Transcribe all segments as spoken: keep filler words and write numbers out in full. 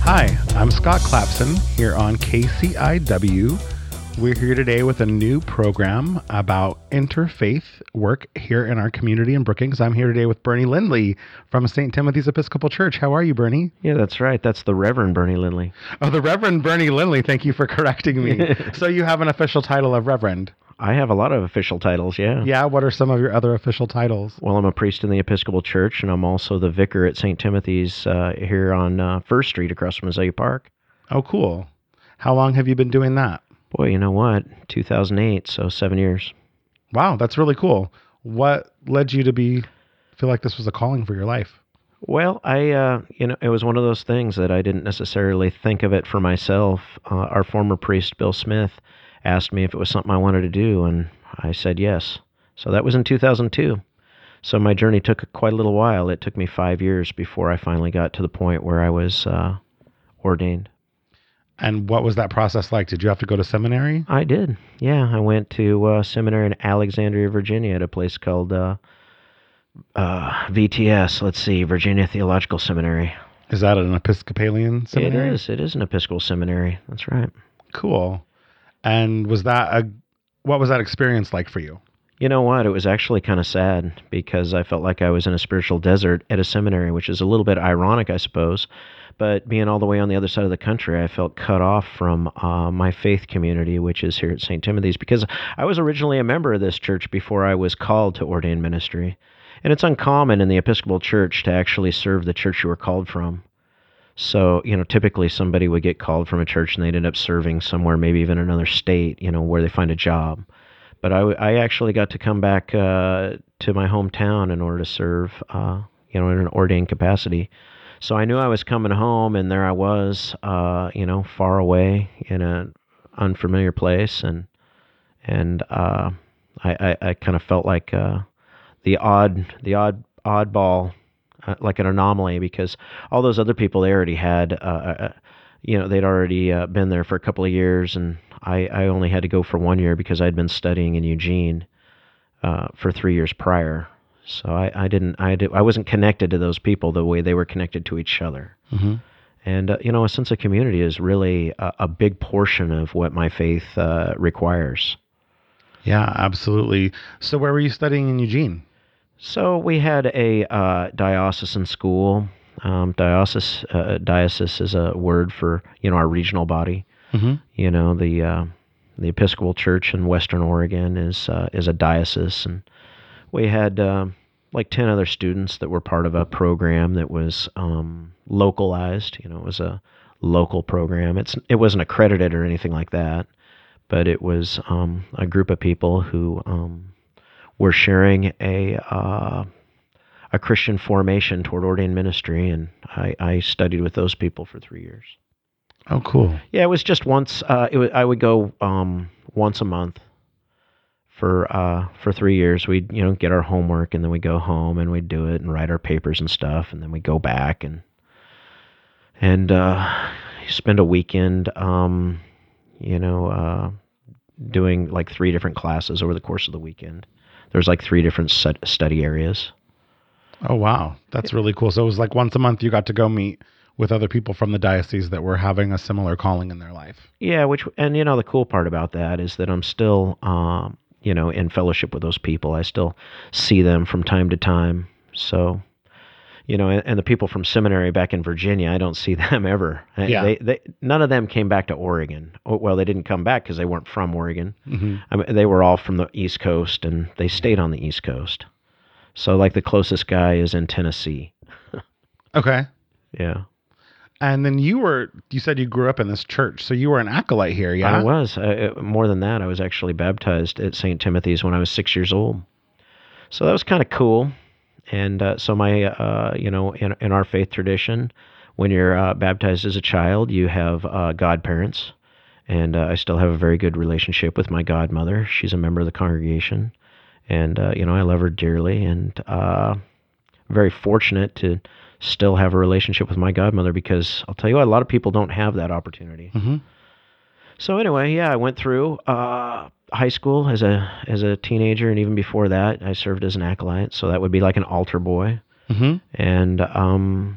Hi, I'm Scott Clapson here on K C I W. We're here today with a new program about interfaith work here in our community in Brookings. I'm here today with Bernie Lindley from Saint Timothy's Episcopal Church. How are you, Bernie? Yeah, that's right. That's the Reverend Bernie Lindley. Oh, the Reverend Bernie Lindley. Thank you for correcting me. So you have an official title of Reverend? I have a lot of official titles, yeah. Yeah, what are some of your other official titles? Well, I'm a priest in the Episcopal Church, and I'm also the vicar at Saint Timothy's uh, here on uh, First Street across from Azalea Park. Oh, cool. How long have you been doing that? Boy, you know what? two thousand eight, so seven years. Wow, that's really cool. What led you to be feel like this was a calling for your life? Well, I, uh, you know, it was one of those things that I didn't necessarily think of it for myself. Uh, our former priest, Bill Smith, asked me if it was something I wanted to do, and I said yes. So that was in two thousand two. So my journey took quite a little while. It took me five years before I finally got to the point where I was uh, ordained. And what was that process like? Did you have to go to seminary? I did, yeah. I went to uh, seminary in Alexandria, Virginia, at a place called uh, uh, V T S, let's see, Virginia Theological Seminary. Is that an Episcopalian seminary? It is. It is an Episcopal seminary. That's right. Cool. And was that a, what was that experience like for you? You know what? It was actually kind of sad because I felt like I was in a spiritual desert at a seminary, which is a little bit ironic, I suppose. But being all the way on the other side of the country, I felt cut off from uh, my faith community, which is here at Saint Timothy's, because I was originally a member of this church before I was called to ordain ministry. And it's uncommon in the Episcopal Church to actually serve the church you were called from. So, you know, typically somebody would get called from a church and they'd end up serving somewhere, maybe even another state, you know, where they find a job. But I, I actually got to come back uh, to my hometown in order to serve, uh, you know, in an ordained capacity. So I knew I was coming home, and there I was, uh, you know, far away in an unfamiliar place, and and uh, I, I, I kind of felt like uh, the odd, the odd, oddball. Uh, like an anomaly, because all those other people, they already had, uh, uh, you know, they'd already uh, been there for a couple of years, and I, I only had to go for one year because I'd been studying in Eugene uh, for three years prior. So I, I didn't, I, did, I wasn't connected to those people the way they were connected to each other. Mm-hmm. And, uh, you know, a sense of community is really a, a big portion of what my faith uh, requires. Yeah, absolutely. So where were you studying in Eugene? So we had a uh, diocesan school. Um, diocese, uh, diocese is a word for, you know, our regional body. Mm-hmm. You know, the uh, the Episcopal Church in Western Oregon is uh, is a diocese, and we had uh, like ten other students that were part of a program that was um, localized. You know, it was a local program. It's it wasn't accredited or anything like that, but it was um, a group of people who um, were sharing a uh, a Christian formation toward ordained ministry, and I, I studied with those people for three years. Oh, cool. Yeah, it was just once. Uh, it was, I would go um, once a month for uh, for three years. We'd you know get our homework, and then we'd go home and we'd do it and write our papers and stuff, and then we'd go back and and uh, spend a weekend, um, you know, uh, doing like three different classes over the course of the weekend. There's like three different set study areas. Oh, wow. That's really cool. So it was like once a month you got to go meet with other people from the diocese that were having a similar calling in their life. Yeah, which, and you know, the cool part about that is that I'm still, um, you know, in fellowship with those people. I still see them from time to time. So, you know, and, and the people from seminary back in Virginia, I don't see them ever. Yeah. They, they, none of them came back to Oregon. Well, they didn't come back because they weren't from Oregon. Mm-hmm. I mean, they were all from the East Coast, and they stayed on the East Coast. So, like, the closest guy is in Tennessee. Okay. Yeah. And then you were, you said you grew up in this church, so you were an acolyte here, yeah? I was. I, more than that, I was actually baptized at Saint Timothy's when I was six years old. So that was kind of cool. And uh, so my, uh, you know, in, in our faith tradition, when you're uh, baptized as a child, you have uh, godparents. And uh, I still have a very good relationship with my godmother. She's a member of the congregation. And, uh, you know, I love her dearly, and uh, very fortunate to still have a relationship with my godmother, because I'll tell you what, a lot of people don't have that opportunity. Mm-hmm. So anyway, yeah, I went through uh, high school as a as a teenager, and even before that, I served as an acolyte. So that would be like an altar boy. Mm-hmm. And um,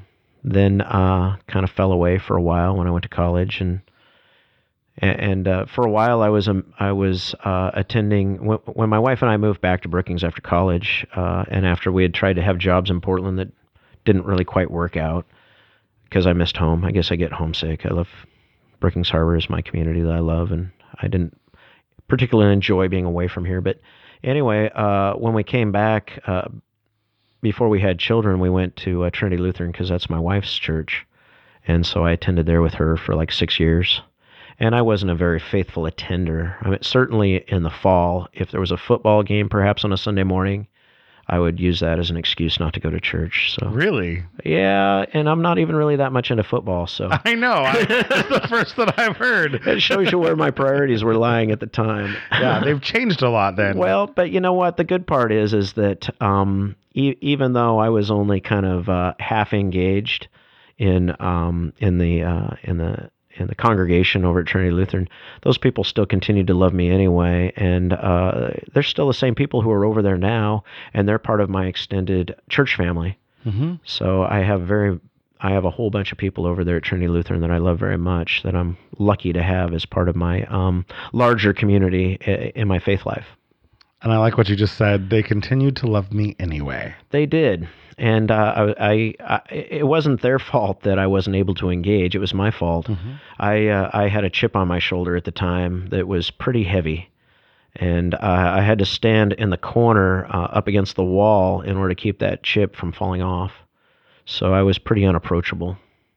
then uh, kind of fell away for a while when I went to college, and and uh, for a while I was um, I was uh, attending when, when my wife and I moved back to Brookings after college, uh, and after we had tried to have jobs in Portland that didn't really quite work out because I missed home. I guess I get homesick. I love Brookings Harbor is my community that I love, and I didn't particularly enjoy being away from here. But anyway, uh, when we came back. Uh, Before we had children, we went to uh, Trinity Lutheran because that's my wife's church. And so I attended there with her for like six years. And I wasn't a very faithful attender. I mean, certainly in the fall, if there was a football game perhaps on a Sunday morning, I would use that as an excuse not to go to church. So Really? Yeah, and I'm not even really that much into football, so I know. I, that's the first that I've heard. it shows you where my priorities were lying at the time. Yeah, they've changed a lot then. Well, but you know what? The good part is, is that um, e- even though I was only kind of uh, half engaged in um, in the uh, in the in the congregation over at Trinity Lutheran, those people still continued to love me anyway, and uh, they're still the same people who are over there now, and they're part of my extended church family. Mm-hmm. So I have very, I have a whole bunch of people over there at Trinity Lutheran that I love very much, that I'm lucky to have as part of my um, larger community i- in my faith life. And I like what you just said. They continued to love me anyway. They did. And uh, I, I, I, it wasn't their fault that I wasn't able to engage. It was my fault. Mm-hmm. I, uh, I had a chip on my shoulder at the time that was pretty heavy, and uh, I had to stand in the corner uh, up against the wall in order to keep that chip from falling off. So I was pretty unapproachable.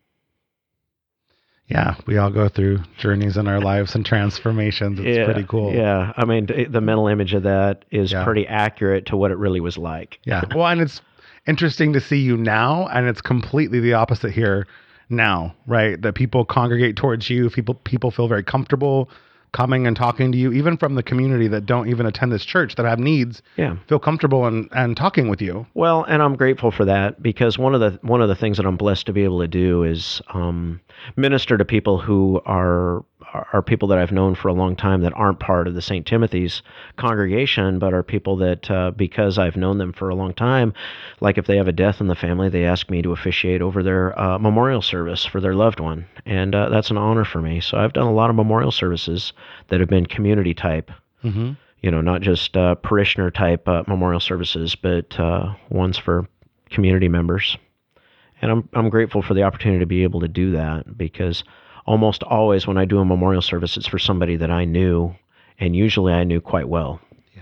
Yeah, we all go through journeys in our lives and transformations. It's yeah, pretty cool. Yeah, I mean, the mental image of that is Yeah. pretty accurate to what it really was like. Yeah. Well, and it's interesting to see you now, and it's completely the opposite here now, right? That people congregate towards you. People people feel very comfortable coming and talking to you, even from the community that don't even attend this church, that have needs, Yeah. feel comfortable and, and talking with you. Well, and I'm grateful for that, because one of the one of the things that I'm blessed to be able to do is um, minister to people who are are people that I've known for a long time that aren't part of the Saint Timothy's congregation, but are people that uh, because I've known them for a long time, like if they have a death in the family, they ask me to officiate over their uh, memorial service for their loved one, and uh, that's an honor for me. So I've done a lot of memorial services that have been community type. Mm-hmm. You know, not just uh, parishioner type uh, memorial services, but uh, ones for community members. And I'm I'm grateful for the opportunity to be able to do that, because almost always when I do a memorial service, it's for somebody that I knew, and usually I knew quite well. Yeah.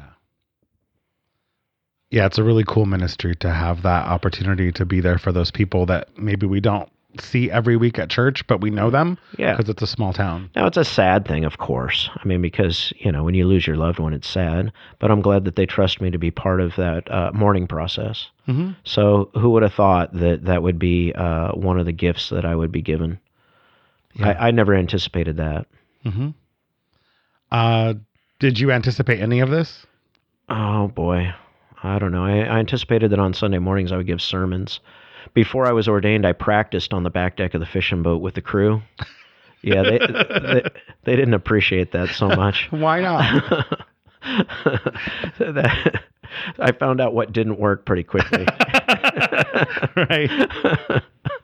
Yeah, it's a really cool ministry to have that opportunity to be there for those people that maybe we don't see every week at church, but we know them Yeah. because it's a small town. Now, it's a sad thing, of course. I mean, because, you know, when you lose your loved one, it's sad. But I'm glad that they trust me to be part of that uh, mourning process. Mm-hmm. So who would have thought that that would be uh, one of the gifts that I would be given? Yeah. I, I never anticipated that. Mm-hmm. Uh, did you anticipate any of this? Oh, boy. I don't know. I, I anticipated that on Sunday mornings I would give sermons. Before I was ordained, I practiced on the back deck of the fishing boat with the crew. Yeah, they they, they didn't appreciate that so much. Why not? that, I found out what didn't work pretty quickly. Right.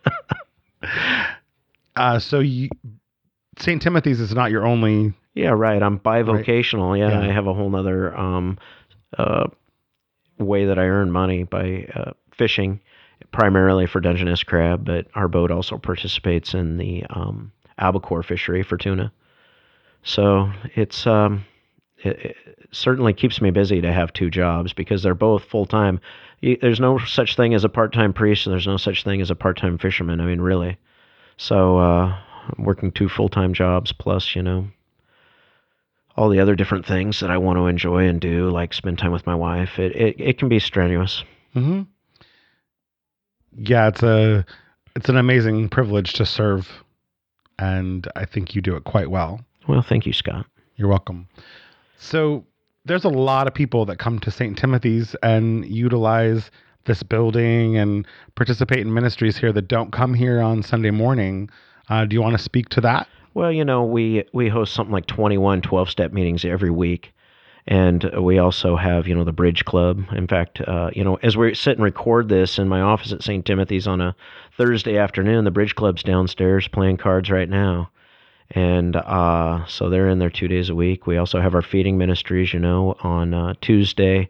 Uh, so you, Saint Timothy's is not your only. Yeah, right. I'm bivocational. Yeah, Yeah. I have a whole nother um, uh, way that I earn money by uh, fishing, primarily for Dungeness crab, but our boat also participates in the um, albacore fishery for tuna. So it's um, it, it certainly keeps me busy to have two jobs, because they're both full-time. You, there's no such thing as a part-time priest, and there's no such thing as a part-time fisherman. I mean, really. So uh, I'm working two full-time jobs, plus, you know, all the other different things that I want to enjoy and do, like spend time with my wife. It it, it can be strenuous. Mm-hmm. Yeah, it's a it's an amazing privilege to serve, and I think you do it quite well. Well, thank you, Scott. You're welcome. So there's a lot of people that come to Saint Timothy's and utilize this building and participate in ministries here that don't come here on Sunday morning. Uh, do you want to speak to that? Well, you know, we we host something like twenty-one twelve-step meetings every week. And we also have, you know, the Bridge Club. In fact, uh, you know, as we sit and record this in my office at Saint Timothy's on a Thursday afternoon, the Bridge Club's downstairs playing cards right now. And uh, so they're in there two days a week. We also have our feeding ministries, you know, on uh, Tuesday,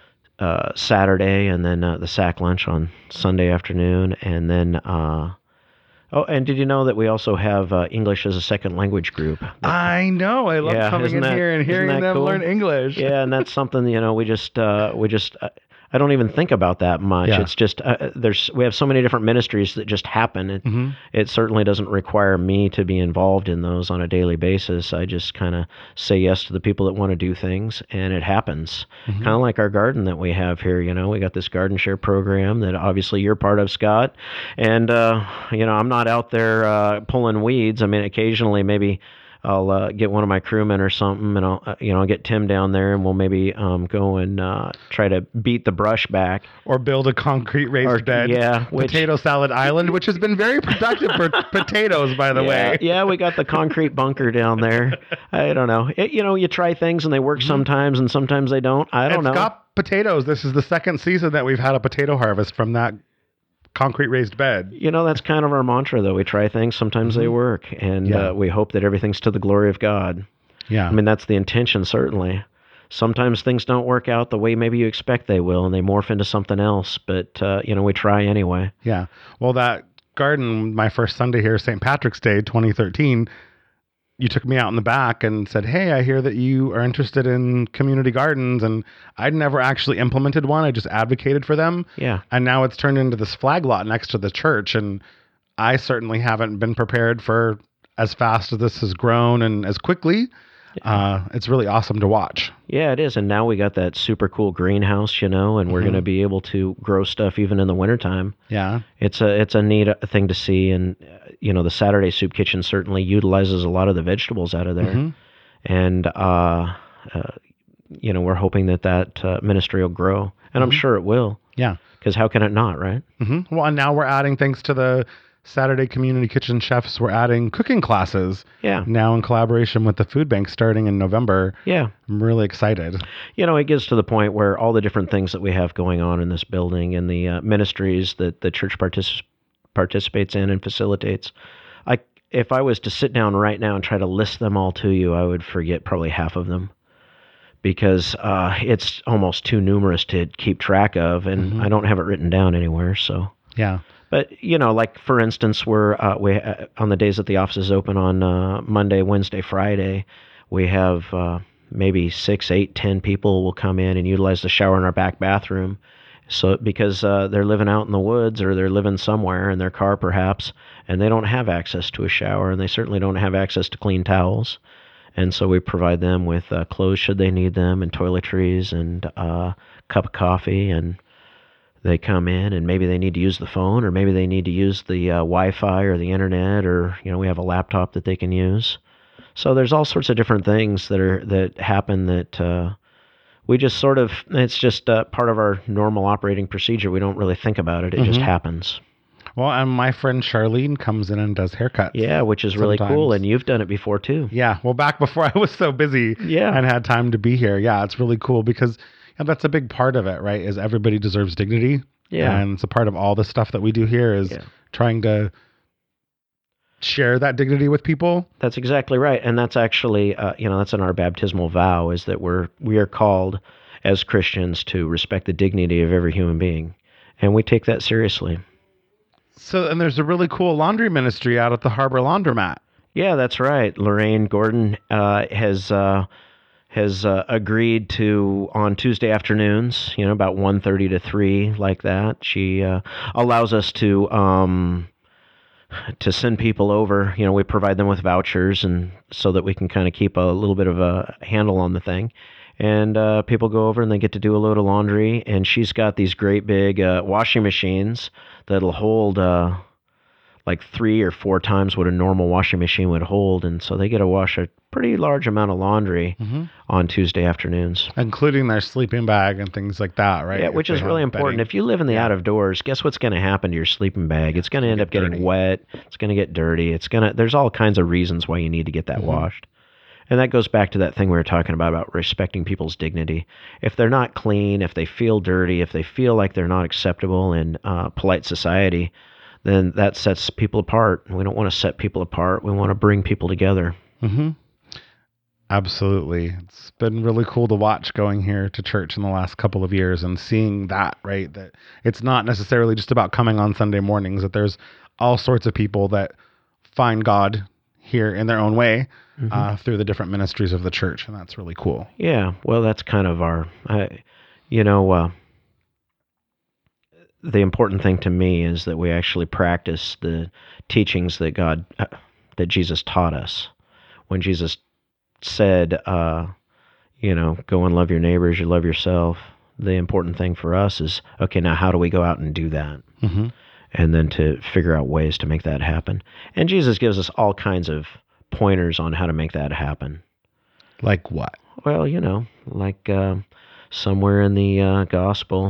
uh, Saturday, and then uh, the sack lunch on Sunday afternoon. And then, uh, oh, and did you know that we also have uh, English as a second language group? I know. I love Yeah, coming isn't in that- here and isn't hearing that them cool? learn English. Yeah, and that's something, you know, we just, uh, we just, uh, I don't even think about that much. Yeah. It's just, uh, there's, we have so many different ministries that just happen. It, hmm it certainly doesn't require me to be involved in those on a daily basis. I just kind of say yes to the people that want to do things, and it happens. Mhm. Kind of like our garden that we have here. You know, we got this garden share program that obviously you're part of, Scott. And, uh, you know, I'm not out there uh, pulling weeds. I mean, occasionally maybe I'll uh, get one of my crewmen or something, and I'll, uh, you know, I'll get Tim down there, and we'll maybe um, go and uh, try to beat the brush back. Or build a concrete raised Or- bed. yeah, which- Potato Salad Island, which has been very productive for potatoes, by the yeah, way. yeah, we got the concrete bunker down there. I don't know. It, you know, you try things and they work sometimes, and sometimes they don't. I don't It's know. got potatoes. This is the second season that we've had a potato harvest from that concrete raised bed. You know, that's kind of our mantra, though. We try things, sometimes they work, and Yeah. uh, we hope that everything's to the glory of God. Yeah. I mean, that's the intention, certainly. Sometimes things don't work out the way maybe you expect they will, and they morph into something else, but, uh, you know, we try anyway. Yeah. Well, that garden, my first Sunday here, Saint Patrick's Day, twenty thirteen, you took me out in the back and said, hey, I hear that you are interested in community gardens. And I'd never actually implemented one. I just advocated for them. Yeah. And now it's turned into this flag lot next to the church. And I certainly haven't been prepared for as fast as this has grown and as quickly. Uh, it's really awesome to watch. Yeah, it is. And now we got that super cool greenhouse, you know, and we're Mhm. going to be able to grow stuff even in the wintertime. Yeah. It's a it's a neat uh, thing to see, and uh, you know, the Saturday Soup Kitchen certainly utilizes a lot of the vegetables out of there, Mhm. and uh, uh, you know, we're hoping that that uh, ministry will grow, and I'm Mhm. sure it will, Yeah. because how can it not, right? hmm Well, and now we're adding, thanks to the Saturday Community Kitchen chefs, we're adding cooking classes Yeah, now in collaboration with the food bank starting in November. yeah. I'm really excited. You know, it gets to the point where all the different things that we have going on in this building and the uh, ministries that the church partic- participates in and facilitates. I, if I was to sit down right now and try to list them all to you, I would forget probably half of them because uh, it's almost too numerous to keep track of, and Mhm. I don't have it written down anywhere. So, Yeah. but you know, like for instance, we're uh, we uh, on the days that the office is open on uh, Monday, Wednesday, Friday, we have uh, maybe six, eight, ten people will come in and utilize the shower in our back bathroom. So because uh, they're living out in the woods or they're living somewhere in their car perhaps, and they don't have access to a shower, and they certainly don't have access to clean towels. And so we provide them with uh, clothes should they need them, and toiletries, and a uh, cup of coffee, and they come in, and maybe they need to use the phone, or maybe they need to use the uh, Wi-Fi or the internet, or you know, we have a laptop that they can use. So there's all sorts of different things that are that happen that uh, we just sort of, it's just uh, part of our normal operating procedure. We don't really think about it. It just Mhm. happens. Well, and my friend Charlene comes in and does haircuts. Yeah, which is really cool, Sometimes. and you've done it before too. Yeah. Well, back before I was so busy Yeah. and had time to be here. Yeah, it's really cool because you know, that's a big part of it, right? Is everybody deserves dignity. Yeah. And it's a part of all the stuff that we do here is Yeah. trying to share that dignity with people. That's exactly right, and that's actually, uh, you know, that's in our baptismal vow, is that we're we are called as Christians to respect the dignity of every human being, and we take that seriously. So, and there's a really cool laundry ministry out at the Harbor Laundromat. Yeah, that's right. Lorraine Gordon uh, has uh, has uh, agreed to on Tuesday afternoons, you know, about one thirty to three, like that. She uh, allows us to. Um, to send people over, you know, we provide them with vouchers, and so that we can kind of keep a little bit of a handle on the thing. And uh, people go over and they get to do a load of laundry, and she's got these great big uh, washing machines that'll hold uh, like three or four times what a normal washing machine would hold, and so they get to wash a pretty large amount of laundry Mm-hmm. on Tuesday afternoons. Including their sleeping bag and things like that, right? Yeah, If which they is really have important. bedding. If you live in the Yeah. out of doors, guess what's going to happen to your sleeping bag? It's going to end gonna up get getting dirty. wet. It's going to get dirty. It's going to. There's all kinds of reasons why you need to get that Mhm. washed. And that goes back to that thing we were talking about, about respecting people's dignity. If they're not clean, if they feel dirty, if they feel like they're not acceptable in uh, polite society, then that sets people apart. We don't want to set people apart. We want to bring people together. Mm-hmm. Absolutely. It's been really cool to watch going here to church in the last couple of years and seeing that, right? That it's not necessarily just about coming on Sunday mornings, that there's all sorts of people that find God here in their own way, mm-hmm. uh, through the different ministries of the church. And that's really cool. Yeah. Well, that's kind of our, uh, you know, uh, the important thing to me is that we actually practice the teachings that God, uh, that Jesus taught us. When Jesus said, uh, you know, go and love your neighbors, you love yourself. The important thing for us is, okay, now how do we go out and do that? Mm-hmm. And then to figure out ways to make that happen. And Jesus gives us all kinds of pointers on how to make that happen. Like what? Well, you know, like uh, somewhere in the uh, gospel,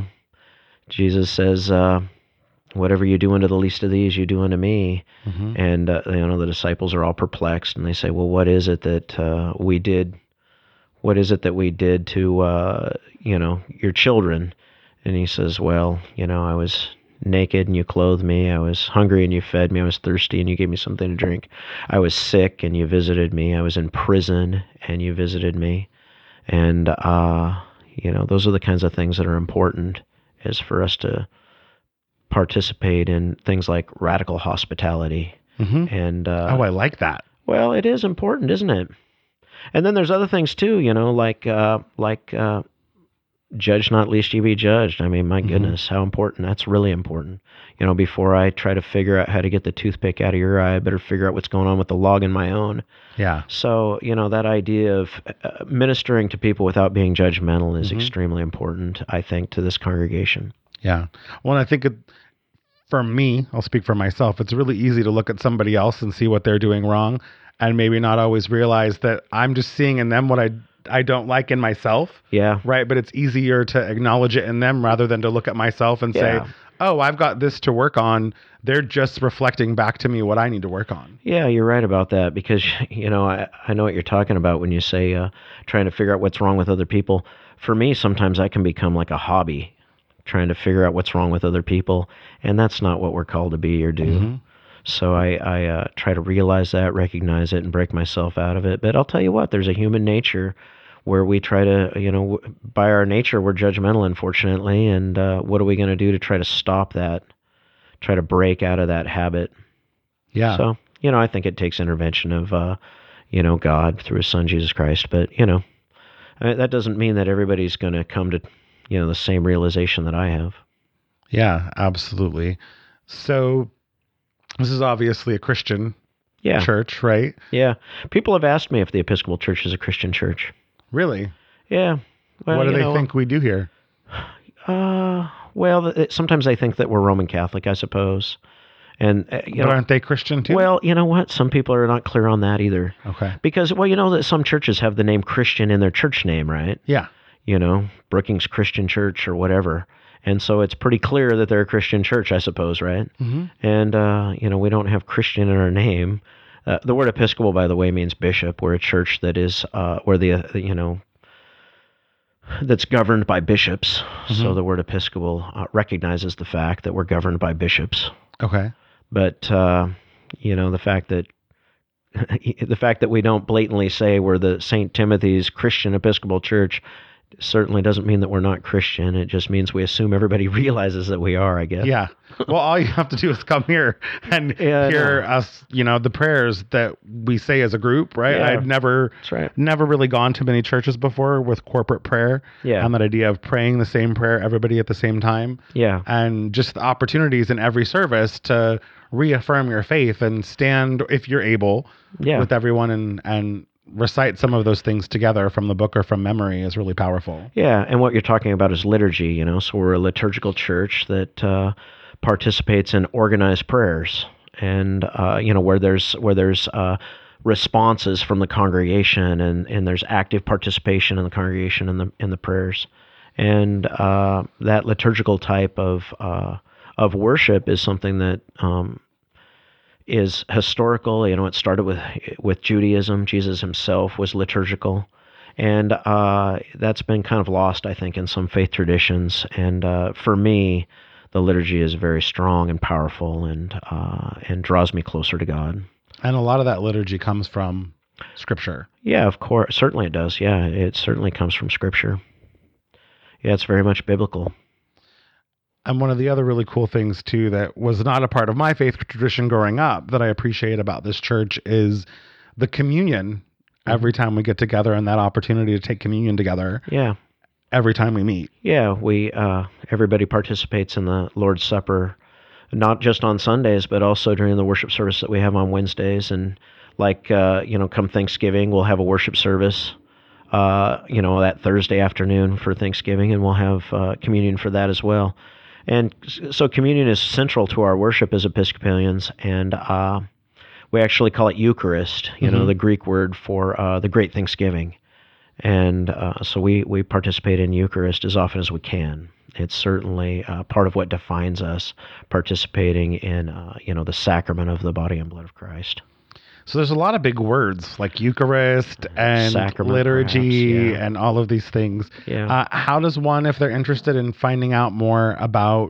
Jesus says, uh, whatever you do unto the least of these, you do unto me. Mm-hmm. And, uh, you know, the disciples are all perplexed, and they say, well, what is it that uh, we did? What is it that we did to, uh, you know, your children? And he says, well, you know, I was naked and you clothed me. I was hungry and you fed me. I was thirsty and you gave me something to drink. I was sick and you visited me. I was in prison and you visited me. And, uh, you know, those are the kinds of things that are important, is for us to participate in things like radical hospitality. Mm-hmm. And uh, oh, I like that. Well, it is important, isn't it? And then there's other things too, you know, like uh, like uh, judge not lest ye be judged. I mean, my mm-hmm. goodness, how important. That's really important. You know, before I try to figure out how to get the toothpick out of your eye, I better figure out what's going on with the log in my own. Yeah. So, you know, that idea of uh, ministering to people without being judgmental is mm-hmm. extremely important, I think, to this congregation. Yeah. Well, I think it, for me, I'll speak for myself, it's really easy to look at somebody else and see what they're doing wrong and maybe not always realize that I'm just seeing in them what I I don't like in myself. Yeah. Right. But it's easier to acknowledge it in them rather than to look at myself and yeah. say, oh, I've got this to work on. They're just reflecting back to me what I need to work on. Yeah, you're right about that, because, you know, I, I know what you're talking about when you say uh, trying to figure out what's wrong with other people. For me, sometimes that can become like a hobby, trying to figure out what's wrong with other people. And that's not what we're called to be or do. Mm-hmm. So I, I uh, try to realize that, recognize it, and break myself out of it. But I'll tell you what, there's a human nature where we try to, you know, by our nature, we're judgmental, unfortunately. And uh, what are we going to do to try to stop that, try to break out of that habit? Yeah. So, you know, I think it takes intervention of, uh, you know, God through his son, Jesus Christ. But, you know, I mean, that doesn't mean that everybody's going to come to, you know, the same realization that I have. Yeah, absolutely. So this is obviously a Christian yeah. church, right? Yeah. People have asked me if the Episcopal Church is a Christian church. Really? Yeah. Well, what do they know, think we do here? Uh, well, it, sometimes they think that we're Roman Catholic, I suppose. And uh, you but know, aren't they Christian too? Well, you know what? Some people are not clear on that either. Okay. Because, well, you know that some churches have the name Christian in their church name, right? Yeah. You know, Brookings Christian Church or whatever. And so it's pretty clear that they're a Christian church, I suppose, right? Mm-hmm. And, uh, you know, we don't have Christian in our name. Uh, the word Episcopal, by the way, means bishop. We're a church that is, uh, where the, uh, you know, that's governed by bishops. Mm-hmm. So the word Episcopal uh, recognizes the fact that we're governed by bishops. Okay. But, uh, you know, the fact that the fact that we don't blatantly say we're the Saint Timothy's Christian Episcopal Church certainly doesn't mean that we're not Christian. It just means we assume everybody realizes that we are, I guess. Yeah. Well, all you have to do is come here and yeah, hear us, you know, the prayers that we say as a group, right? Yeah, I've never, that's right. never really gone to many churches before with corporate prayer. Yeah. And that idea of praying the same prayer, everybody at the same time. Yeah. And just the opportunities in every service to reaffirm your faith and stand, if you're able, yeah. with everyone and, and, recite some of those things together from the book or from memory is really powerful. Yeah, and what you're talking about is liturgy, you know, so we're a liturgical church that uh, participates in organized prayers, and, uh, you know, where there's where there's uh, responses from the congregation, and, and there's active participation in the congregation in the in the prayers. And uh, that liturgical type of uh, of worship is something that um, is historical. You know, it started with with Judaism. Jesus himself was liturgical, and uh, that's been kind of lost, I think, in some faith traditions. And uh, for me, the liturgy is very strong and powerful, and uh, and draws me closer to God. And a lot of that liturgy comes from Scripture. Yeah, of course, certainly it does. Yeah, it certainly comes from Scripture. Yeah, it's very much biblical. And one of the other really cool things, too, that was not a part of my faith tradition growing up that I appreciate about this church is the communion every time we get together, and that opportunity to take communion together. Yeah. Every time we meet. Yeah, we uh, everybody participates in the Lord's Supper, not just on Sundays, but also during the worship service that we have on Wednesdays. And like, uh, you know, come Thanksgiving, we'll have a worship service, uh, you know, that Thursday afternoon for Thanksgiving, and we'll have uh, communion for that as well. And so communion is central to our worship as Episcopalians, and uh, we actually call it Eucharist, you mm-hmm. know, the Greek word for uh, the Great Thanksgiving. And uh, so we, we participate in Eucharist as often as we can. It's certainly uh, part of what defines us, participating in, uh, you know, the sacrament of the body and blood of Christ. So there's a lot of big words like Eucharist and Sacrament, liturgy perhaps, yeah. and all of these things. Yeah. Uh, how does one, if they're interested in finding out more about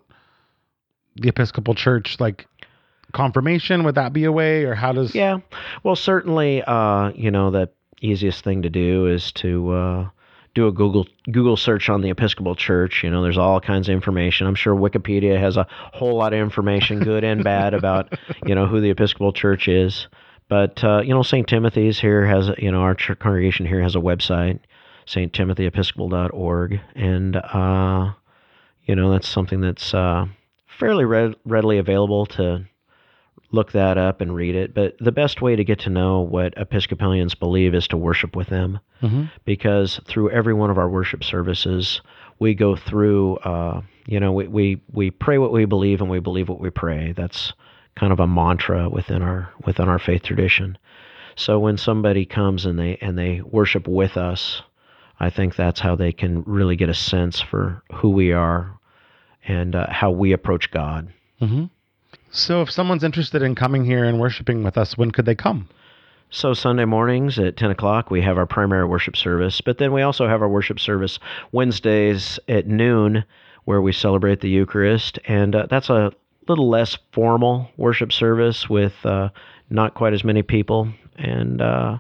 the Episcopal Church, like confirmation, would that be a way, or how does? Yeah. Well, certainly, uh, you know, the easiest thing to do is to uh, do a Google Google search on the Episcopal Church. You know, there's all kinds of information. I'm sure Wikipedia has a whole lot of information, good and bad, about, you know, who the Episcopal Church is. But, uh, you know, Saint Timothy's here has, you know, our church congregation here has a website, s t timothy episcopal dot org. And, uh, you know, that's something that's uh, fairly re- readily available to look that up and read it. But the best way to get to know what Episcopalians believe is to worship with them. Mm-hmm. Because through every one of our worship services, we go through, uh, you know, we, we, we pray what we believe and we believe what we pray. That's kind of a mantra within our within our faith tradition. So when somebody comes and they and they worship with us, I think that's how they can really get a sense for who we are and uh, how we approach God. Mm-hmm. So if someone's interested in coming here and worshiping with us, when could they come? So Sunday mornings at ten o'clock, we have our primary worship service, but then we also have our worship service Wednesdays at noon, where we celebrate the Eucharist, and uh, that's a little less formal worship service with uh, not quite as many people. And uh,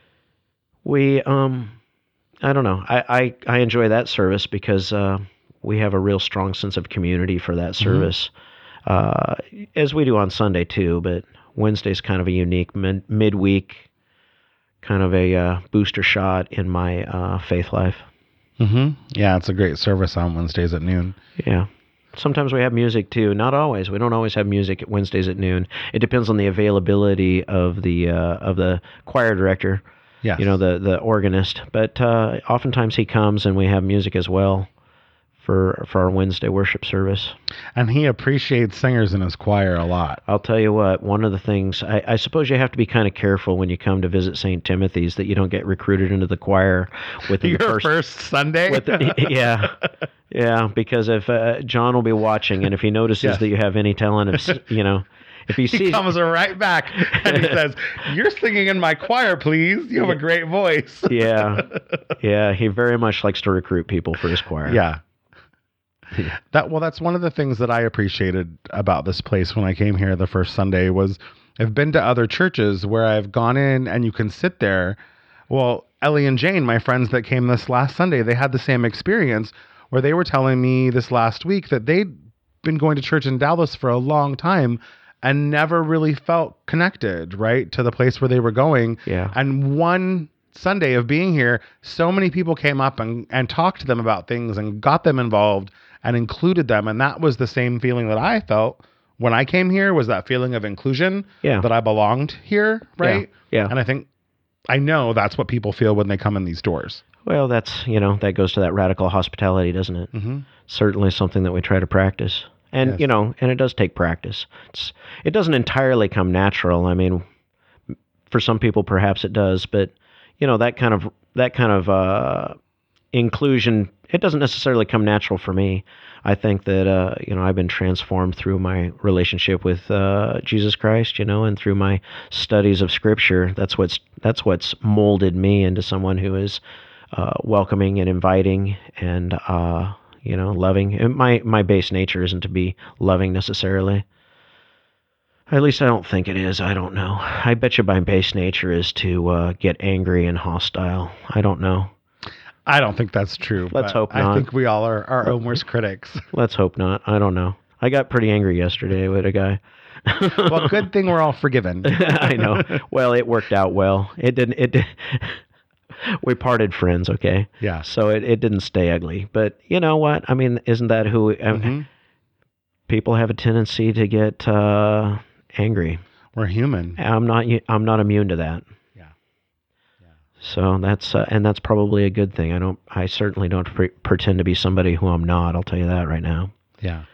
we, um, I don't know, I, I, I enjoy that service because uh, we have a real strong sense of community for that service, mm-hmm. uh, as we do on Sunday too, but Wednesday's kind of a unique mid- midweek, kind of a uh, booster shot in my uh, faith life. Mm-hmm. Yeah, it's a great service on Wednesdays at noon. Yeah. Sometimes we have music too. Not always. We don't always have music at Wednesdays at noon. It depends on the availability of the uh, of the choir director. Yes. You know, the the organist. But uh, oftentimes he comes and we have music as well for for our Wednesday worship service. And he appreciates singers in his choir a lot. I'll tell you what, one of the things, I, I suppose you have to be kind of careful when you come to visit Saint Timothy's that you don't get recruited into the choir within Your the first, first Sunday? With the, yeah, yeah, because if uh, John will be watching, and if he notices yes. that you have any talent of, you know, if he sees... He comes right back and he says, "You're singing in my choir, please. You have a great voice." yeah, yeah, he very much likes to recruit people for his choir. Yeah. That well, that's one of the things that I appreciated about this place when I came here the first Sunday was I've been to other churches where I've gone in and you can sit there. Well, Ellie and Jane, my friends that came this last Sunday, they had the same experience where they were telling me this last week that they'd been going to church in Dallas for a long time and never really felt connected, right, to the place where they were going. Yeah. And one Sunday of being here, so many people came up and, and talked to them about things and got them involved and included them. And that was the same feeling that I felt when I came here, was that feeling of inclusion, yeah. that I belonged here, right? Yeah. yeah. And I think, I know that's what people feel when they come in these doors. Well, that's, you know, that goes to that radical hospitality, doesn't it? Mm-hmm. Certainly something that we try to practice. And, yes. you know, and it does take practice. It's, it doesn't entirely come natural. I mean, for some people, perhaps it does, but, you know, that kind of, that kind of uh, inclusion, it doesn't necessarily come natural for me. I think that uh, you know I've been transformed through my relationship with uh, Jesus Christ, you know, and through my studies of Scripture. That's what's that's what's molded me into someone who is uh, welcoming and inviting and uh, you know loving. And my my base nature isn't to be loving necessarily. At least I don't think it is. I don't know. I bet you my base nature is to uh, get angry and hostile. I don't know. I don't think that's true. Let's hope not. I think we all are our own worst critics. Let's hope not. I don't know. I got pretty angry yesterday with a guy. Well, good thing we're all forgiven. I know. Well, it worked out well. It didn't. It did. We parted friends. Okay. Yeah. So it, it didn't stay ugly. But you know what? I mean, isn't that who? Mm-hmm. People have a tendency to get uh, angry. We're human. I'm not. I'm not immune to that. Yeah. Yeah. So that's uh, and that's probably a good thing. I don't. I certainly don't pre- pretend to be somebody who I'm not. I'll tell you that right now. Yeah.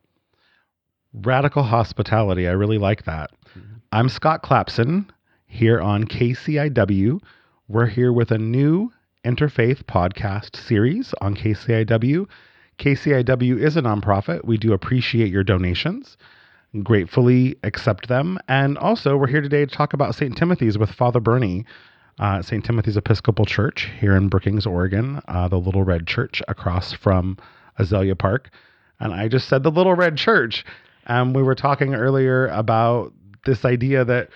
Radical hospitality. I really like that. Mm-hmm. I'm Scott Clapson here on K C I W. We're here with a new interfaith podcast series on K C I W. K C I W is a nonprofit. We do appreciate your donations. Gratefully accept them. And also, we're here today to talk about Saint Timothy's with Father Bernie, uh, Saint Timothy's Episcopal Church here in Brookings, Oregon, uh, the Little Red Church across from Azalea Park. And I just said the Little Red Church. Um, we were talking earlier about this idea that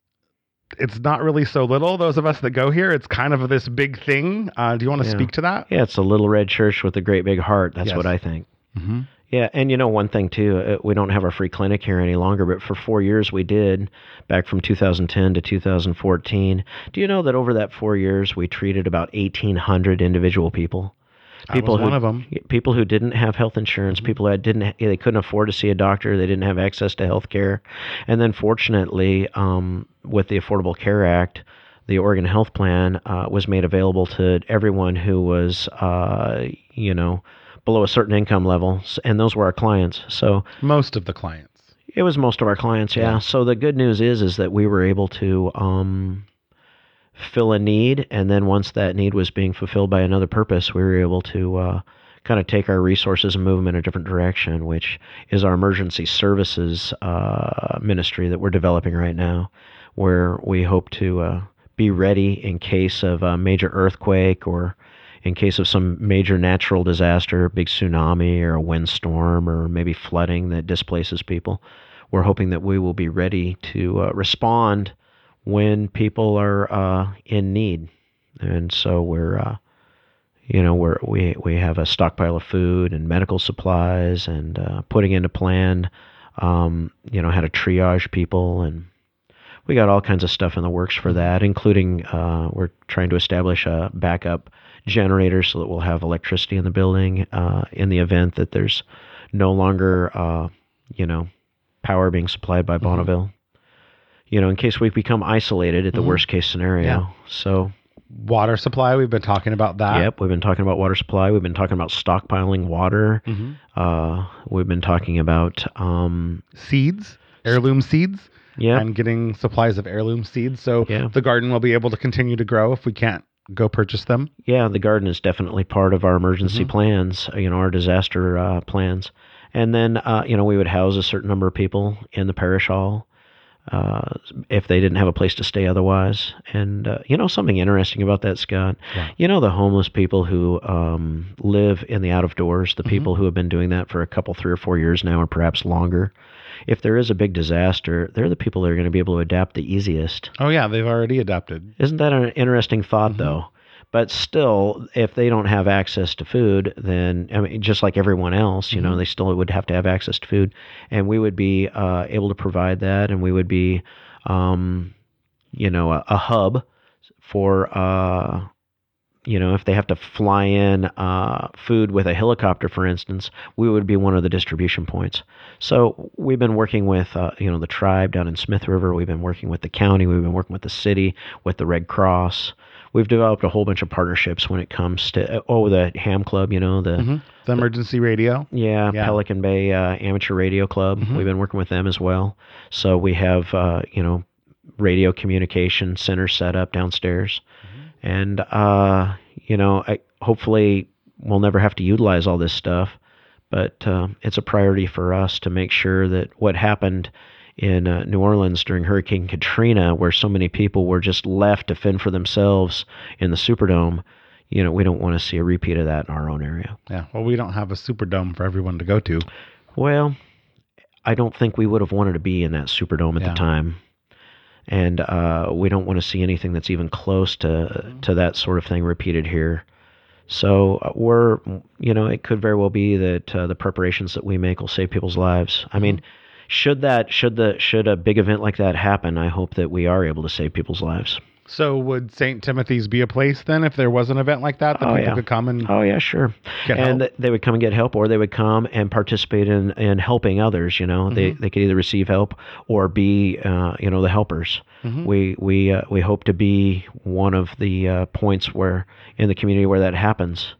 it's not really so little. Those of us that go here, it's kind of this big thing. Uh, do you want to yeah. speak to that? Yeah, it's a Little Red Church with a great big heart. That's yes. what I think. Mm-hmm. Yeah, and you know one thing too, uh, we don't have our free clinic here any longer, but for four years we did, back from two thousand ten to two thousand fourteen. Do you know that over that four years we treated about eighteen hundred individual people? People who, one of them. People who didn't have health insurance, mm-hmm. people who didn't, they couldn't afford to see a doctor, they didn't have access to health care. And then fortunately, um, with the Affordable Care Act, the Oregon Health Plan uh, was made available to everyone who was, uh, you know, below a certain income level, and those were our clients. So most of the clients. It was most of our clients, yeah. yeah. So the good news is, is that we were able to um, fill a need, and then once that need was being fulfilled by another purpose, we were able to uh, kind of take our resources and move them in a different direction, which is our emergency services uh, ministry that we're developing right now, where we hope to uh, be ready in case of a major earthquake or in case of some major natural disaster, big tsunami or a windstorm or maybe flooding that displaces people. We're hoping that we will be ready to uh, respond when people are uh, in need. And so we're, uh, you know, we're, we we have a stockpile of food and medical supplies and uh, putting into plan, um, you know, how to triage people. And we got all kinds of stuff in the works for that, including uh, we're trying to establish a backup generator so that we'll have electricity in the building uh, in the event that there's no longer, uh, you know, power being supplied by Bonneville. Mm-hmm. You know, in case we become isolated at the mm-hmm. worst case scenario. Yeah. So water supply, we've been talking about that. Yep, we've been talking about water supply. We've been talking about stockpiling water. Mm-hmm. Uh, we've been talking about um, seeds, heirloom seeds. Yeah, and getting supplies of heirloom seeds, so yeah. the garden will be able to continue to grow if we can't go purchase them. Yeah, the garden is definitely part of our emergency mm-hmm. plans, you know, our disaster uh, plans. And then, uh, you know, we would house a certain number of people in the parish hall uh, if they didn't have a place to stay otherwise. And, uh, you know, something interesting about that, Scott, yeah. you know, the homeless people who um, live in the out of doors, the mm-hmm. people who have been doing that for a couple, three or four years now, or perhaps longer. If there is a big disaster, they're the people that are going to be able to adapt the easiest. Oh, yeah, they've already adapted. Isn't that an interesting thought, mm-hmm. though? But still, if they don't have access to food, then, I mean, just like everyone else, you mm-hmm. know, they still would have to have access to food. And we would be uh, able to provide that, and we would be, um, you know, a, a hub for, uh, you know, if they have to fly in uh, food with a helicopter, for instance, we would be one of the distribution points. So we've been working with, uh, you know, the tribe down in Smith River. We've been working with the county. We've been working with the city, with the Red Cross. We've developed a whole bunch of partnerships when it comes to, oh, the Ham Club, you know, the, mm-hmm. the emergency the, radio. Yeah, yeah, Pelican Bay uh, Amateur Radio Club. Mm-hmm. We've been working with them as well. So we have, uh, you know, radio communication center set up downstairs. Mm-hmm. And, uh, you know, I, hopefully we'll never have to utilize all this stuff. but uh, it's a priority for us to make sure that what happened in uh, New Orleans during Hurricane Katrina, where so many people were just left to fend for themselves in the Superdome, you know, we don't want to see a repeat of that in our own area. Yeah. Well, we don't have a Superdome for everyone to go to. Well, I don't think we would have wanted to be in that Superdome at Yeah. the time. And uh, we don't want to see anything that's even close to to that sort of thing repeated here. So uh, we're, you know, it could very well be that uh, the preparations that we make will save people's lives. I mean, should that, should the, should a big event like that happen, I hope that we are able to save people's lives. So would Saint Timothy's be a place then if there was an event like that that Oh, people yeah. could come and Oh yeah, sure. get And help? th- they would come and get help, or they would come and participate in, in helping others. You know, they they could either receive help or be, uh, you know, the helpers. Mhm. We we uh, we hope to be one of the uh, points where in the community where that happens,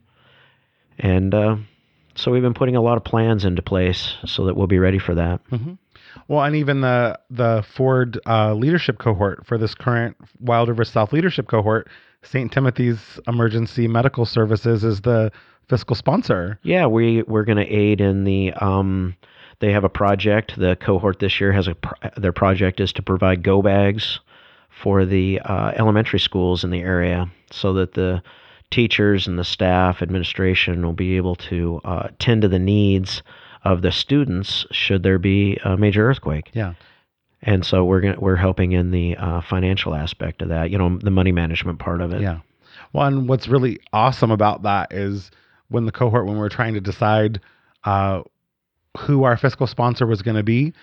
and uh, so we've been putting a lot of plans into place so that we'll be ready for that. Well, and even the the Ford uh, leadership cohort for this current Wild River South leadership cohort, Saint Timothy's Emergency Medical Services is the fiscal sponsor. Yeah, we we're going to aid in the. Um, they have a project. The cohort this year has a pro- their project is to provide go bags for the uh, elementary schools in the area, so that the teachers and the staff administration will be able to uh, tend to the needs of the students should there be a major earthquake. Yeah. And so we're gonna, we're helping in the uh, financial aspect of that. You know, the money management part of it. Yeah. Well, and what's really awesome about that is when the cohort, when we were trying to decide uh, who our fiscal sponsor was going to be,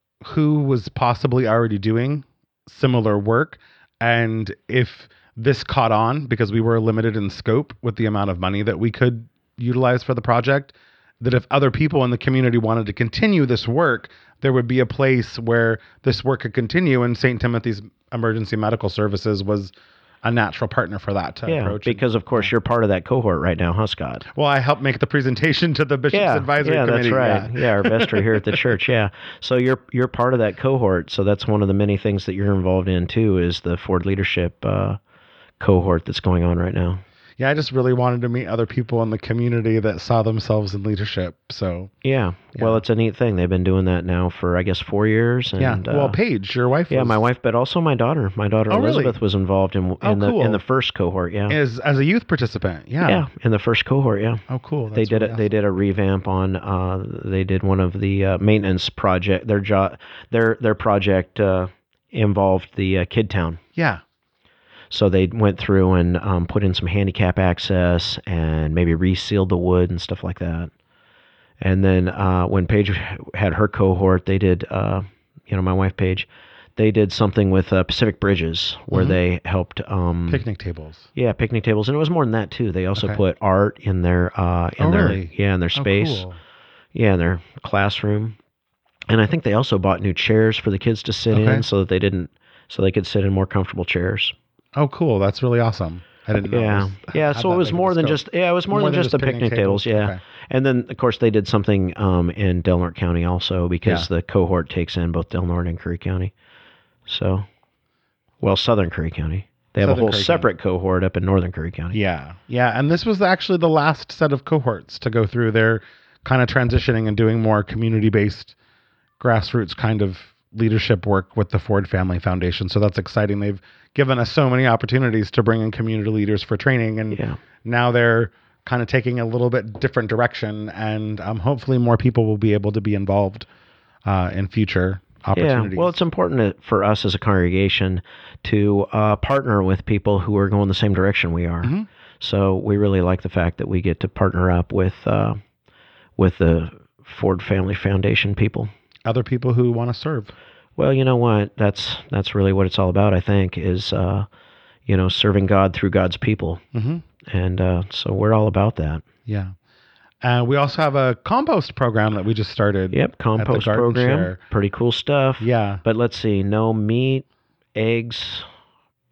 who was possibly already doing similar work, and if this caught on because we were limited in scope with the amount of money that we could utilize for the project, that if other people in the community wanted to continue this work, there would be a place where this work could continue, and Saint Timothy's Emergency Medical Services was a natural partner for that to Yeah, approach. because of course you're part of that cohort right now, huh, Scott? Well, I helped make the presentation to the Bishop's Yeah, Advisory yeah, Committee. that's right. Yeah. Yeah, our vestry here at the church. Yeah, so you're you're part of that cohort. So that's one of the many things that you're involved in too, is the Ford leadership uh, cohort that's going on right now. Yeah, I just really wanted to meet other people in the community that saw themselves in leadership. So Yeah. Yeah. Well, it's a neat thing. They've been doing that now for, I guess, four years. And, yeah, well, uh, Paige, your wife, yeah, was, my wife, but also my daughter. My daughter Oh, really? Elizabeth was involved in Oh, in the cool. in the first cohort. Yeah. is as a youth participant. Yeah. Yeah, in the first cohort. Yeah. Oh, cool. They That's did really it. They did a revamp on. Uh, they did one of the uh, maintenance project. Their job. Their their project uh, involved the uh, Kid Town. Yeah. So they went through and um, put in some handicap access and maybe resealed the wood and stuff like that. And then uh, when Paige had her cohort, they did, uh, you know, my wife Paige, they did something with uh, Pacific Bridges where Mhm. they helped. Um, Picnic tables. Yeah, picnic tables, and it was more than that too. They also Okay. put art in their uh, in Oh, their really? yeah in their Oh, space. cool. Yeah, in their classroom. And I think they also bought new chairs for the kids to sit Okay. in so that they didn't so they could sit in more comfortable chairs. Oh, cool. That's really awesome. I didn't know. it Yeah. was- Yeah, had so that it was big of a more than scope. just yeah, it was more, than, just the picnic, tables, yeah. Okay. And then of course they did something um, in Del Norte County also because Yeah. the cohort takes in both Del Norte and Curry County. So well, Southern Curry County. They have Southern a whole Curry separate cohort up in Northern Curry County. Yeah. Yeah. And this was actually the last set of cohorts to go through. They're kind of transitioning and doing more community based, grassroots kind of leadership work with the Ford Family Foundation. So that's exciting. They've given us so many opportunities to bring in community leaders for training. And Yeah. now they're kind of taking a little bit different direction. And um, hopefully more people will be able to be involved uh, in future opportunities. Yeah, well, it's important to, for us as a congregation to uh, partner with people who are going the same direction we are. Mhm. So we really like the fact that we get to partner up with uh, with the Ford Family Foundation people. Other people who want to serve. Well, you know what? That's that's really what it's all about. I think is uh, you know serving God through God's people, Mm-hmm. and uh, so we're all about that. Yeah. Uh, we also have a compost program that we just started. Yep, compost Garden program, Share. pretty cool stuff. Yeah. But let's see, no meat, eggs,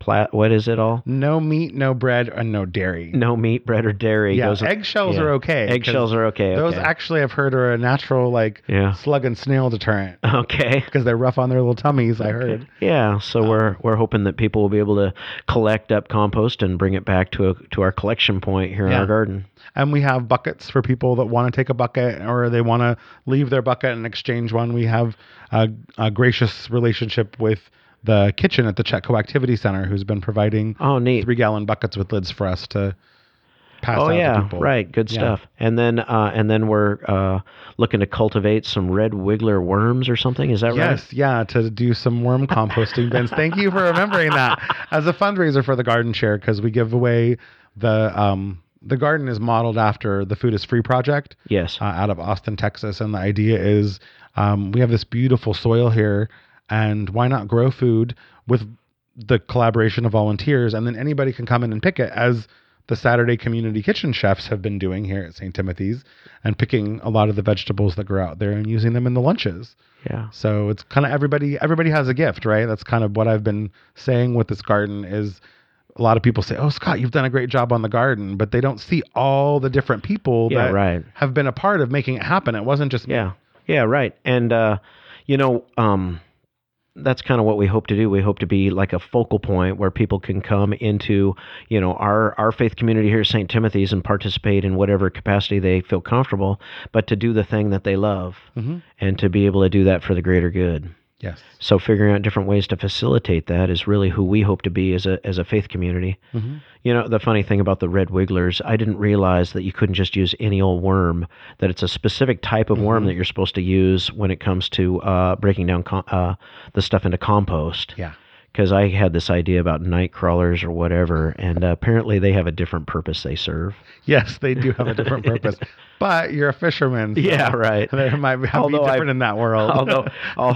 plat. What is it all? No meat, no bread, and no dairy. No meat, bread, or dairy. Yeah, goes, eggshells yeah. are okay. Eggshells are okay. Those okay. actually, I've heard, are a natural like yeah. slug and snail deterrent. Okay. Because they're rough on their little tummies. I okay. heard. Yeah. So um, we're we're hoping that people will be able to collect up compost and bring it back to a to our collection point here yeah. in our garden. And we have buckets for people that want to take a bucket or they want to leave their bucket and exchange one. We have a, a gracious relationship with the kitchen at the Chetco Activity Center, who's been providing oh, neat. three gallon buckets with lids for us to pass oh, out yeah, to people. Right. Good yeah. stuff. And then uh, and then we're uh, looking to cultivate some red wiggler worms or something. Is that yes, right? Yes. Yeah. To do some worm composting bins. Thank you for remembering that as a fundraiser for the Garden Share, because we give away the, um, the garden is modeled after the Food is Free project. Yes. Uh, out of Austin, Texas. And the idea is um, we have this beautiful soil here, and why not grow food with the collaboration of volunteers, and then anybody can come in and pick it, as the Saturday community kitchen chefs have been doing here at Saint Timothy's, and picking a lot of the vegetables that grow out there and using them in the lunches. Yeah. So it's kind of everybody, everybody has a gift, right? That's kind of what I've been saying with this garden is a lot of people say, oh, Scott, you've done a great job on the garden, but they don't see all the different people yeah, that right. have been a part of making it happen. It wasn't just Yeah. Me. Yeah, right. And, uh, you know, um, that's kind of what we hope to do. We hope to be like a focal point where people can come into, you know, our, our faith community here at Saint Timothy's and participate in whatever capacity they feel comfortable, but to do the thing that they love mm-hmm. and to be able to do that for the greater good. Yes. So figuring out different ways to facilitate that is really who we hope to be as a as a faith community. Mm-hmm. You know, the funny thing about the red wigglers, I didn't realize that you couldn't just use any old worm, that it's a specific type of mm-hmm. worm that you're supposed to use when it comes to uh, breaking down com- uh, the stuff into compost. Yeah. Because I had this idea about night crawlers or whatever, and uh, apparently they have a different purpose they serve. Yes, they do have a different purpose. But you're a fisherman. So yeah, right. There might be, be different I, in that world. although,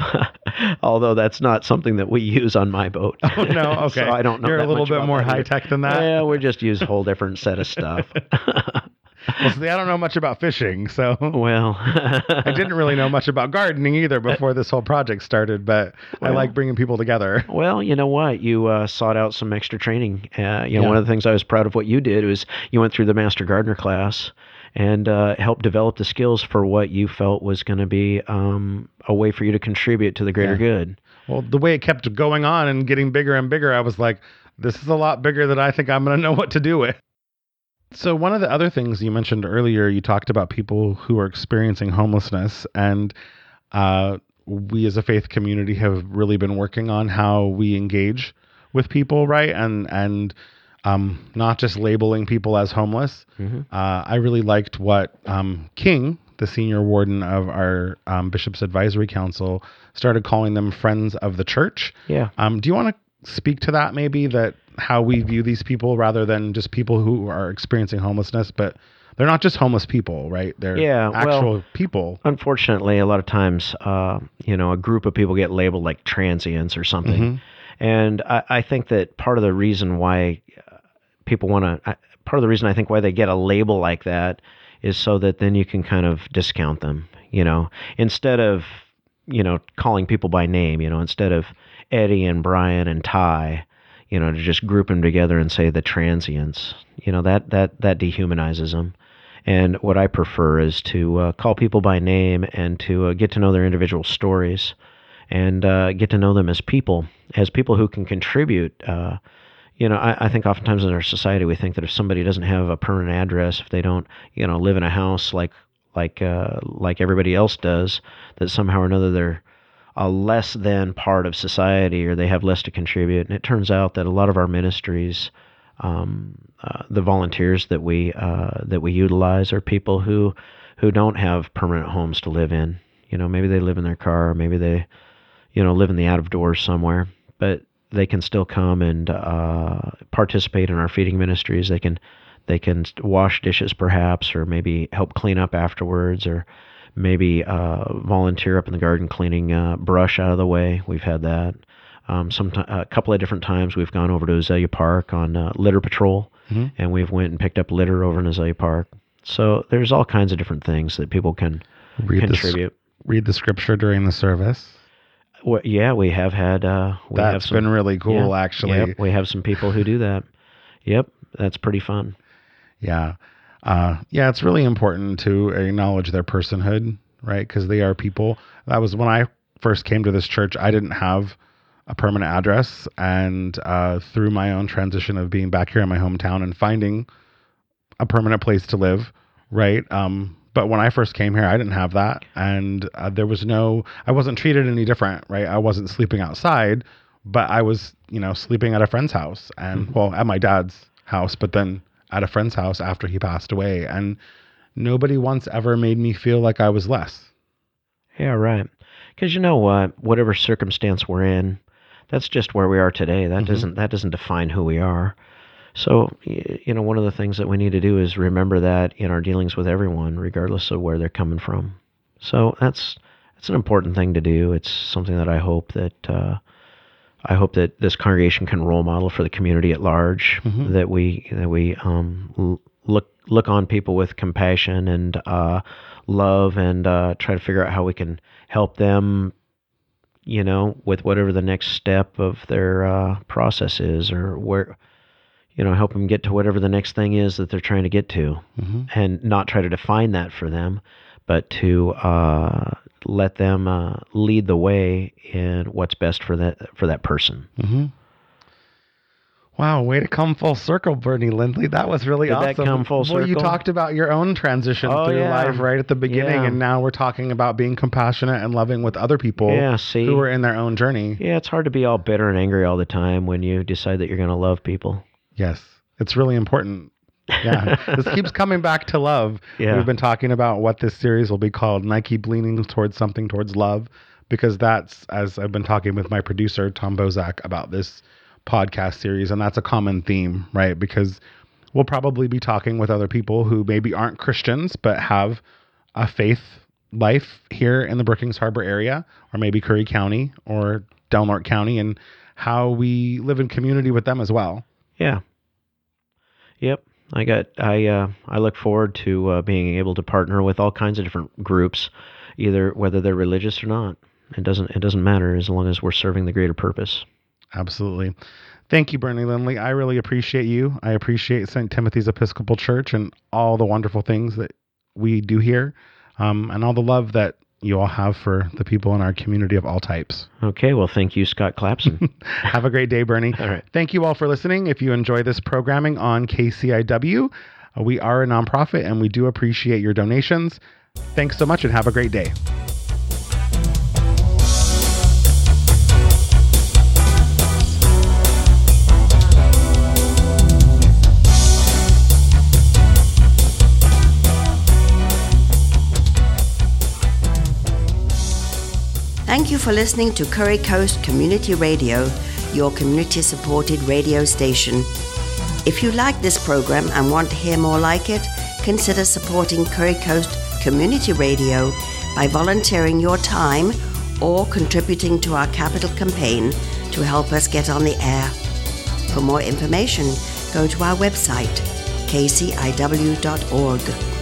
although that's not something that we use on my boat. Oh, no? Okay. So I don't know You're that a little much bit more that high-tech than that? Yeah, we just use a whole different set of stuff. Well, see, I don't know much about fishing, so... Well... I didn't really know much about gardening either before this whole project started, but well, I like bringing people together. Well, you know what? You uh, sought out some extra training. Uh, you know, yeah. one of the things I was proud of what you did was you went through the Master Gardener class and uh, helped develop the skills for what you felt was going to be um, a way for you to contribute to the greater yeah. good. Well, the way it kept going on and getting bigger and bigger, I was like, this is a lot bigger than I think I'm going to know what to do with. So one of the other things you mentioned earlier, you talked about people who are experiencing homelessness, and uh, we as a faith community have really been working on how we engage with people, right? And and um, not just labeling people as homeless. Mm-hmm. Uh, I really liked what um, King, the senior warden of our um, Bishop's Advisory Council, started calling them friends of the church. Yeah. Um, do you want to speak to that maybe, that how we view these people rather than just people who are experiencing homelessness, but they're not just homeless people, right? They're yeah, actual well, people. Unfortunately, a lot of times, uh, you know, a group of people get labeled like transients or something. Mm-hmm. And I, I think that part of the reason why people want to, part of the reason I think why they get a label like that is so that then you can kind of discount them, you know, instead of, you know, calling people by name, you know, instead of Eddie and Brian and Ty, you know, to just group them together and say the transients, you know, that, that, that dehumanizes them. And what I prefer is to uh, call people by name and to uh, get to know their individual stories and uh, get to know them as people, as people who can contribute. Uh, you know, I, I think oftentimes in our society we think that if somebody doesn't have a permanent address, if they don't, you know, live in a house like like uh, like everybody else does, that somehow or another they're a less than part of society or they have less to contribute. And it turns out that a lot of our ministries, um, uh, the volunteers that we uh, that we utilize are people who who don't have permanent homes to live in. You know, maybe they live in their car, maybe they, you know, live in the out of doors somewhere, but they can still come and uh, participate in our feeding ministries. They can they can wash dishes perhaps, or maybe help clean up afterwards, or maybe uh, volunteer up in the garden cleaning uh, brush out of the way. We've had that. Um, some t- a couple of different times we've gone over to Azalea Park on uh, litter patrol, mm-hmm. and we've went and picked up litter over in Azalea Park. So there's all kinds of different things that people can read contribute. The, read the scripture during the service. Well, yeah, we have had. Uh, we That's have some, been really cool, yeah, actually. Yep, we have some people who do that. Yep, that's pretty fun. Yeah. Uh, yeah, it's really important to acknowledge their personhood, right? Because they are people. That was when I first came to this church, I didn't have a permanent address. And uh, through my own transition of being back here in my hometown and finding a permanent place to live, right? Um, but when I first came here, I didn't have that. And uh, there was no, I wasn't treated any different, right? I wasn't sleeping outside, but I was, you know, sleeping at a friend's house and, mm-hmm. well, at my dad's house, but then at a friend's house after he passed away. And nobody once ever made me feel like I was less. Yeah, right. Because you know what? Whatever circumstance we're in, that's just where we are today. That mm-hmm. doesn't that doesn't define who we are. So, you know, one of the things that we need to do is remember that in our dealings with everyone, regardless of where they're coming from. So that's that's an important thing to do. It's something that I hope that uh, I hope that this congregation can role model for the community at large. Mm-hmm. That we that we um, look look on people with compassion and uh, love, and uh, try to figure out how we can help them, you know, with whatever the next step of their uh, process is, or where. You know, help them get to whatever the next thing is that they're trying to get to, mm-hmm. and not try to define that for them, but to uh, let them uh, lead the way in what's best for that for that person. Mm-hmm. Wow, way to come full circle, Bernie Lindley. That was really Did awesome. Did that come full circle? Well, you talked about your own transition oh, through yeah. life right at the beginning, yeah. and now we're talking about being compassionate and loving with other people yeah, see? who are in their own journey. Yeah, it's hard to be all bitter and angry all the time when you decide that you're going to love people. Yes, it's really important. Yeah, this keeps coming back to love. Yeah. We've been talking about what this series will be called, and I keep leaning towards something towards love, because that's, as I've been talking with my producer, Tom Bozak, about this podcast series, and that's a common theme, right? Because we'll probably be talking with other people who maybe aren't Christians, but have a faith life here in the Brookings Harbor area, or maybe Curry County or Del Norte County, and how we live in community with them as well. Yeah. Yep. I got. I. Uh, I look forward to uh, being able to partner with all kinds of different groups, either whether they're religious or not. It doesn't. It doesn't matter as long as we're serving the greater purpose. Absolutely. Thank you, Bernie Lindley. I really appreciate you. I appreciate Saint Timothy's Episcopal Church and all the wonderful things that we do here, um, and all the love that you all have for the people in our community of all types. Okay, well, thank you, Scott Clapson. Have a great day, Bernie. All right. Thank you all for listening. If you enjoy this programming on K C I W, uh, we are a nonprofit and we do appreciate your donations. Thanks so much and have a great day. Thank you for listening to Curry Coast Community Radio, your community-supported radio station. If you like this program and want to hear more like it, consider supporting Curry Coast Community Radio by volunteering your time or contributing to our capital campaign to help us get on the air. For more information, go to our website, k c i w dot org.